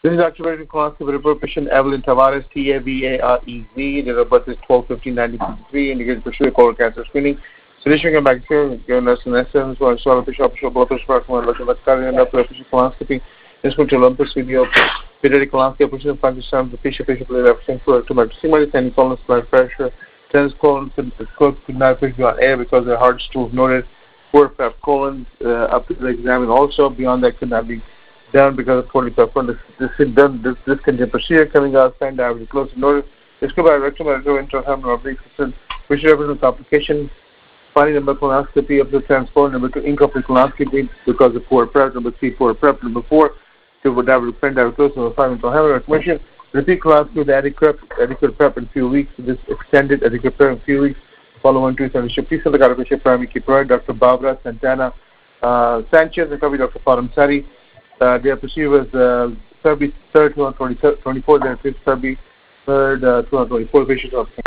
This is Dr. American Colonoscopy report patient Evelyn Tavares, Tavarez. Date of birth is 12/15/1953. Indicated pursuing colon cancer screening. Solution came back here, given us an essence, one swallow bishop, blood pressure, one look at the patient colonoscopy, instrument Olympus video, pediatric colonoscopy, patient Pakistan, the patient representing for tomato sigma, and colon blood pressure, tennis colon could not be on air because the hard stools noted, poor prep colon up to the exam, and also beyond that could not be done because of poorly performed. This contingent procedure coming out, stand average close to notice. Described by rectum intraabdominal oblique system, which represents complication. Finding number colonoscopy of the transform. Number 2, incomplete colonoscopy because of poor prep. Number 3, poor prep. Number 4, to average close. Number 5, mental health recommendation. Repeat colonoscopy with adequate prep in a few weeks. This extended adequate prep in a few weeks. Follow 1, 2, 7. Please send the Carapathy primary key provider, Dr. Barbara Santana Sanchez, and copy Dr. Faram Sari. Their procedure was February 3rd, 2024. Then 5th February 3rd, 2024. Patients